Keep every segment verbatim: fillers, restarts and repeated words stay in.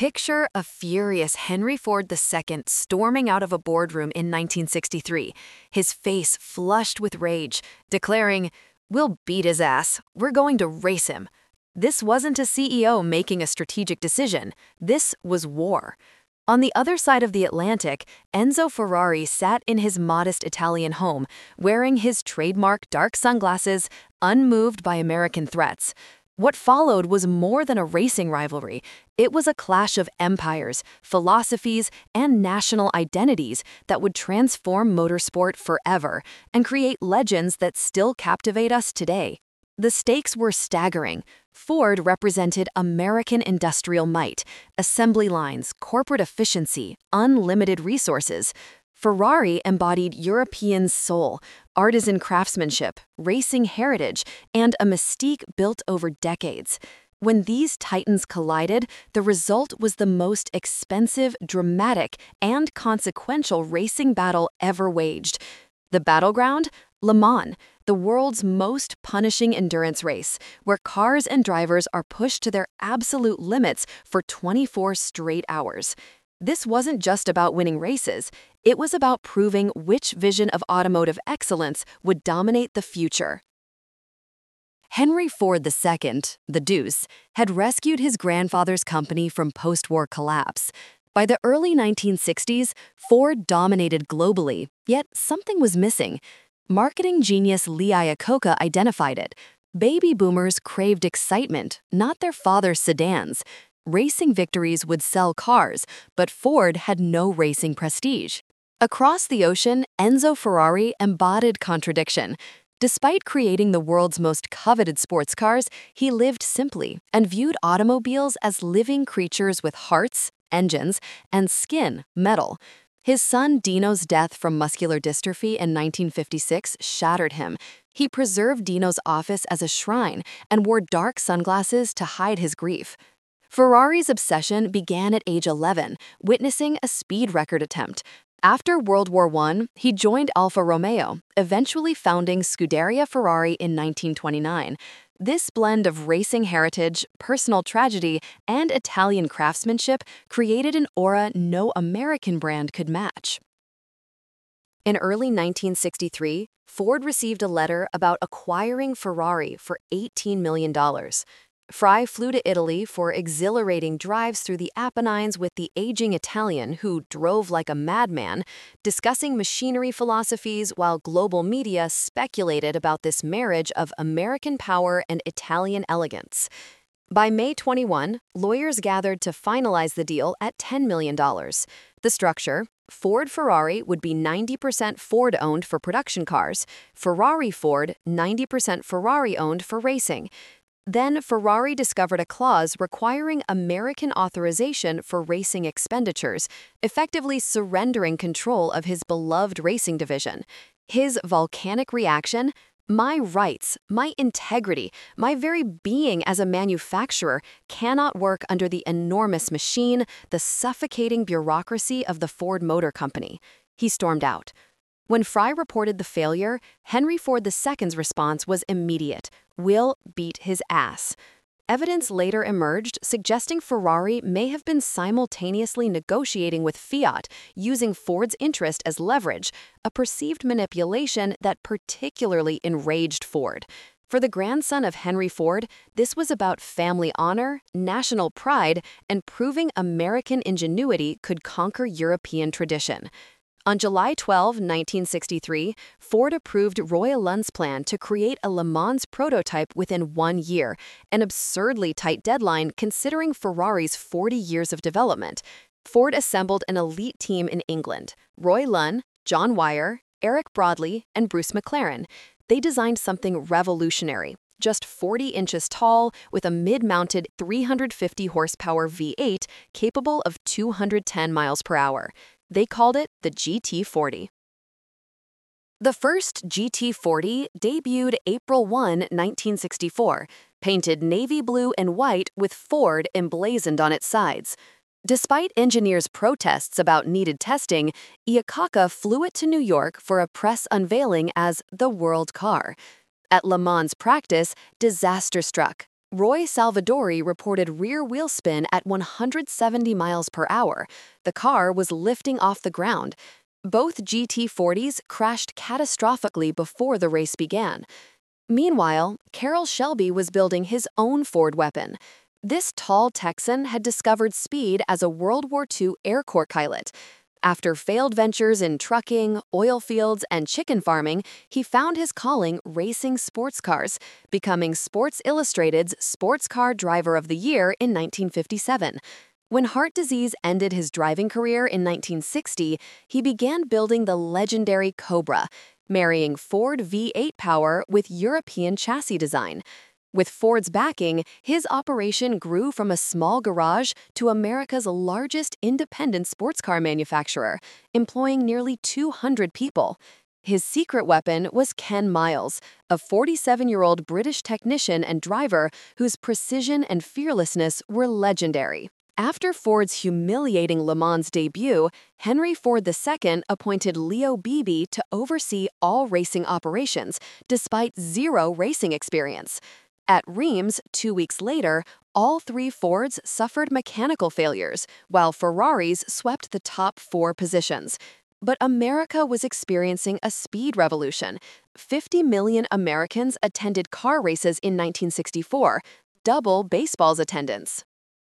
Picture a furious Henry Ford the Second storming out of a boardroom in nineteen sixty-three, his face flushed with rage, declaring, "We'll beat his ass. We're going to race him." This wasn't a C E O making a strategic decision. This was war. On the other side of the Atlantic, Enzo Ferrari sat in his modest Italian home, wearing his trademark dark sunglasses, unmoved by American threats. What followed was more than a racing rivalry. It was a clash of empires, philosophies, and national identities that would transform motorsport forever and create legends that still captivate us today. The stakes were staggering. Ford represented American industrial might, assembly lines, corporate efficiency, unlimited resources. Ferrari embodied European soul, artisan craftsmanship, racing heritage, and a mystique built over decades. When these titans collided, the result was the most expensive, dramatic, and consequential racing battle ever waged. The battleground? Le Mans, the world's most punishing endurance race, where cars and drivers are pushed to their absolute limits for twenty-four straight hours. This wasn't just about winning races, it was about proving which vision of automotive excellence would dominate the future. Henry Ford the Second, the Deuce, had rescued his grandfather's company from post-war collapse. By the early nineteen sixties, Ford dominated globally, yet something was missing. Marketing genius Lee Iacocca identified it. Baby boomers craved excitement, not their father's sedans. Racing victories would sell cars, but Ford had no racing prestige. Across the ocean, Enzo Ferrari embodied contradiction. Despite creating the world's most coveted sports cars, he lived simply and viewed automobiles as living creatures with hearts, engines, and skin, metal. His son Dino's death from muscular dystrophy in nineteen fifty-six shattered him. He preserved Dino's office as a shrine and wore dark sunglasses to hide his grief. Ferrari's obsession began at age eleven, witnessing a speed record attempt. After World War One, he joined Alfa Romeo, eventually founding Scuderia Ferrari in nineteen twenty-nine. This blend of racing heritage, personal tragedy, and Italian craftsmanship created an aura no American brand could match. In early nineteen sixty-three, Ford received a letter about acquiring Ferrari for eighteen million dollars. Fry flew to Italy for exhilarating drives through the Apennines with the aging Italian who drove like a madman, discussing machinery philosophies while global media speculated about this marriage of American power and Italian elegance. By May twenty-first, lawyers gathered to finalize the deal at ten million dollars. The structure: Ford-Ferrari would be ninety percent Ford-owned for production cars, Ferrari-Ford ninety percent Ferrari-owned for racing. Then Ferrari discovered a clause requiring American authorization for racing expenditures, effectively surrendering control of his beloved racing division. His volcanic reaction: "My rights, my integrity, my very being as a manufacturer cannot work under the enormous machine, the suffocating bureaucracy of the Ford Motor Company." He stormed out. When Fry reported the failure, Henry Ford the Second's response was immediate: "We'll beat his ass." Evidence later emerged suggesting Ferrari may have been simultaneously negotiating with Fiat, using Ford's interest as leverage, a perceived manipulation that particularly enraged Ford. For the grandson of Henry Ford, this was about family honor, national pride, and proving American ingenuity could conquer European tradition. On July twelfth, nineteen sixty-three, Ford approved Roy Lund's plan to create a Le Mans prototype within one year, an absurdly tight deadline considering Ferrari's forty years of development. Ford assembled an elite team in England: Roy Lund, John Wyer, Eric Broadley, and Bruce McLaren. They designed something revolutionary, just forty inches tall, with a mid-mounted three hundred fifty horsepower V eight capable of two hundred ten miles per hour. They called it the G T forty. The first G T forty debuted April first, nineteen sixty-four, painted navy blue and white with Ford emblazoned on its sides. Despite engineers' protests about needed testing, Iacocca flew it to New York for a press unveiling as the world car. At Le Mans practice, disaster struck. Roy Salvadori reported rear wheel spin at one hundred seventy miles per hour. The car was lifting off the ground. Both G T forties crashed catastrophically before the race began. Meanwhile, Carroll Shelby was building his own Ford weapon. This tall Texan had discovered speed as a World War Two Air Corps pilot. After failed ventures in trucking, oil fields, and chicken farming, he found his calling racing sports cars, becoming Sports Illustrated's Sports Car Driver of the Year in nineteen fifty-seven. When heart disease ended his driving career in nineteen sixty, he began building the legendary Cobra, marrying Ford V eight power with European chassis design. With Ford's backing, his operation grew from a small garage to America's largest independent sports car manufacturer, employing nearly two hundred people. His secret weapon was Ken Miles, a forty-seven-year-old British technician and driver whose precision and fearlessness were legendary. After Ford's humiliating Le Mans debut, Henry Ford the Second appointed Leo Beebe to oversee all racing operations, despite zero racing experience. At Reims, two weeks later, all three Fords suffered mechanical failures, while Ferraris swept the top four positions. But America was experiencing a speed revolution. fifty million Americans attended car races in nineteen sixty-four, double baseball's attendance.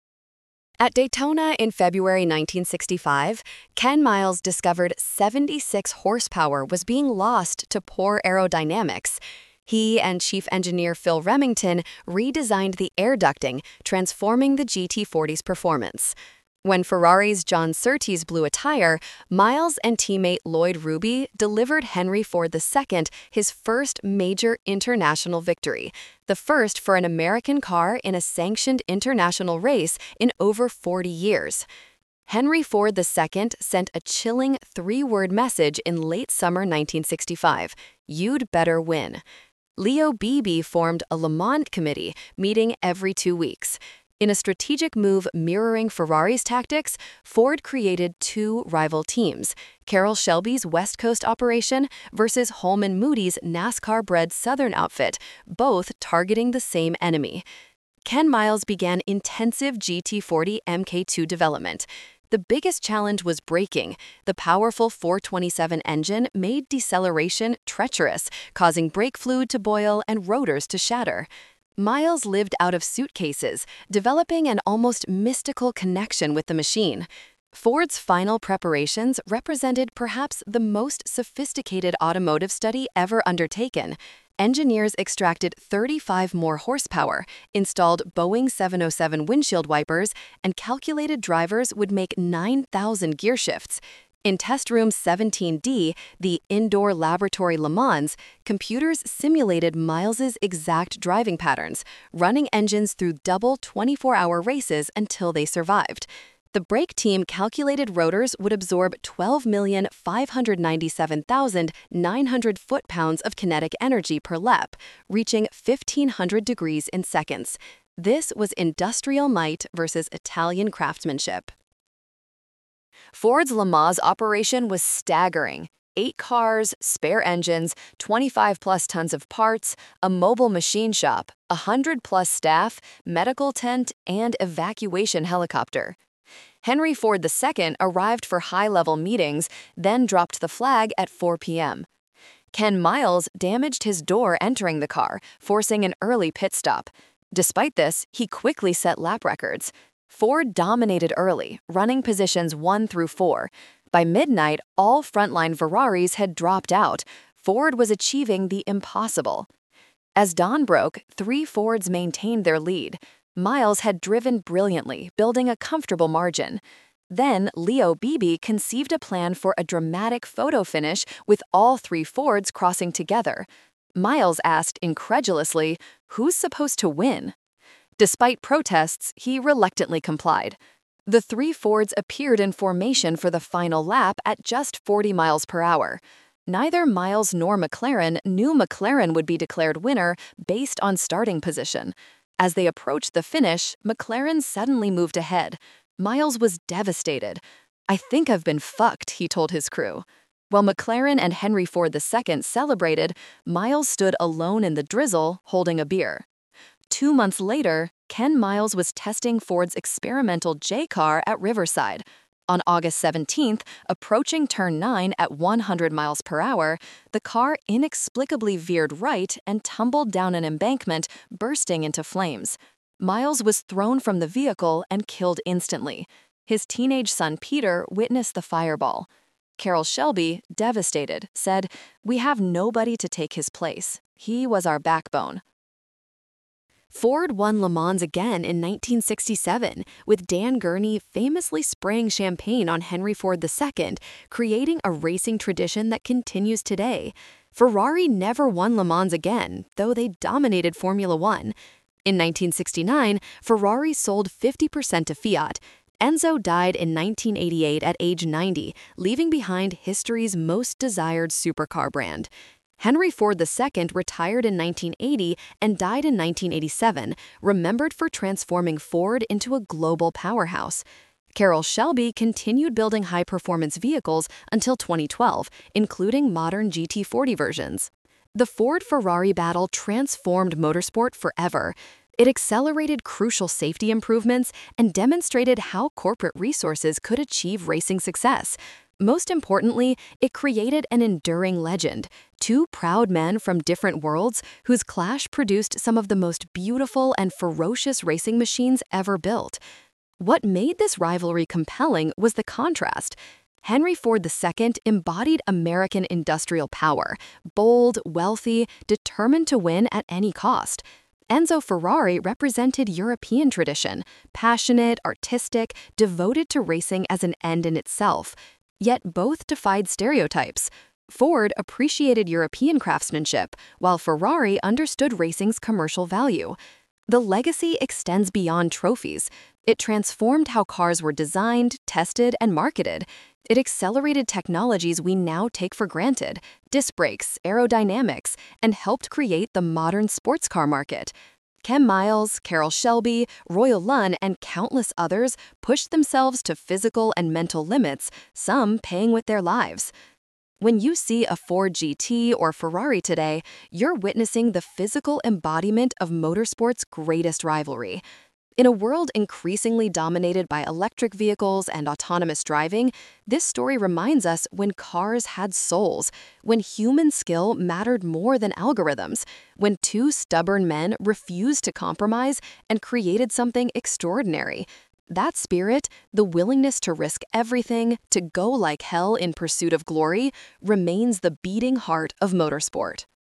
At Daytona in February nineteen sixty-five, Ken Miles discovered seventy-six horsepower was being lost to poor aerodynamics. He and Chief Engineer Phil Remington redesigned the air ducting, transforming the G T forty's performance. When Ferrari's John Surtees blew a tire, Miles and teammate Lloyd Ruby delivered Henry Ford the Second his first major international victory, the first for an American car in a sanctioned international race in over forty years. Henry Ford the Second sent a chilling three-word message in late summer nineteen sixty-five: "You'd better win." Leo Beebe formed a Le Mans committee, meeting every two weeks. In a strategic move mirroring Ferrari's tactics, Ford created two rival teams, Carroll Shelby's West Coast operation versus Holman Moody's NASCAR-bred Southern outfit, both targeting the same enemy. Ken Miles began intensive G T forty M K two development. The biggest challenge was braking. The powerful four twenty-seven engine made deceleration treacherous, causing brake fluid to boil and rotors to shatter. Miles lived out of suitcases, developing an almost mystical connection with the machine. Ford's final preparations represented perhaps the most sophisticated automotive study ever undertaken. Engineers extracted thirty-five more horsepower, installed Boeing seven oh seven windshield wipers, and calculated drivers would make nine thousand gear shifts. In Test Room seventeen D, the indoor laboratory Le Mans, computers simulated Miles's exact driving patterns, running engines through double twenty-four hour races until they survived. The brake team calculated rotors would absorb twelve million five hundred ninety-seven thousand nine hundred foot-pounds of kinetic energy per lap, reaching fifteen hundred degrees in seconds. This was industrial might versus Italian craftsmanship. Ford's Le Mans operation was staggering. Eight cars, spare engines, twenty-five plus tons of parts, a mobile machine shop, one hundred plus staff, medical tent, and evacuation helicopter. Henry Ford the Second arrived for high-level meetings, then dropped the flag at four p m Ken Miles damaged his door entering the car, forcing an early pit stop. Despite this, he quickly set lap records. Ford dominated early, running positions one through four. By midnight, all frontline Ferraris had dropped out. Ford was achieving the impossible. As dawn broke, three Fords maintained their lead. Miles had driven brilliantly, building a comfortable margin. Then, Leo Beebe conceived a plan for a dramatic photo finish with all three Fords crossing together. Miles asked incredulously, "Who's supposed to win?" Despite protests, he reluctantly complied. The three Fords appeared in formation for the final lap at just forty miles per hour. Neither Miles nor McLaren knew McLaren would be declared winner based on starting position. As they approached the finish, McLaren suddenly moved ahead. Miles was devastated. "I think I've been fucked," he told his crew. While McLaren and Henry Ford the Second celebrated, Miles stood alone in the drizzle, holding a beer. Two months later, Ken Miles was testing Ford's experimental J car at Riverside. On August seventeenth, approaching turn nine at one hundred miles per hour, the car inexplicably veered right and tumbled down an embankment, bursting into flames. Miles was thrown from the vehicle and killed instantly. His teenage son Peter witnessed the fireball. Carroll Shelby, devastated, said, "We have nobody to take his place. He was our backbone." Ford won Le Mans again in nineteen sixty-seven, with Dan Gurney famously spraying champagne on Henry Ford the Second, creating a racing tradition that continues today. Ferrari never won Le Mans again, though they dominated Formula One. In nineteen sixty-nine, Ferrari sold fifty percent to Fiat. Enzo died in nineteen eighty-eight at age ninety, leaving behind history's most desired supercar brand. Henry Ford the Second retired in nineteen eighty and died in nineteen eighty-seven, remembered for transforming Ford into a global powerhouse. Carroll Shelby continued building high-performance vehicles until twenty twelve, including modern G T forty versions. The Ford-Ferrari battle transformed motorsport forever. It accelerated crucial safety improvements and demonstrated how corporate resources could achieve racing success. Most importantly, it created an enduring legend, two proud men from different worlds whose clash produced some of the most beautiful and ferocious racing machines ever built. What made this rivalry compelling was the contrast. Henry Ford the Second embodied American industrial power, bold, wealthy, determined to win at any cost. Enzo Ferrari represented European tradition, passionate, artistic, devoted to racing as an end in itself. Yet both defied stereotypes. Ford appreciated European craftsmanship, while Ferrari understood racing's commercial value. The legacy extends beyond trophies. It transformed how cars were designed, tested, and marketed. It accelerated technologies we now take for granted, disc brakes, aerodynamics, and helped create the modern sports car market. Ken Miles, Carroll Shelby, Royal Lunn, and countless others pushed themselves to physical and mental limits, some paying with their lives. When you see a Ford G T or Ferrari today, you're witnessing the physical embodiment of motorsport's greatest rivalry. In a world increasingly dominated by electric vehicles and autonomous driving, this story reminds us when cars had souls, when human skill mattered more than algorithms, when two stubborn men refused to compromise and created something extraordinary. That spirit, the willingness to risk everything, to go like hell in pursuit of glory, remains the beating heart of motorsport.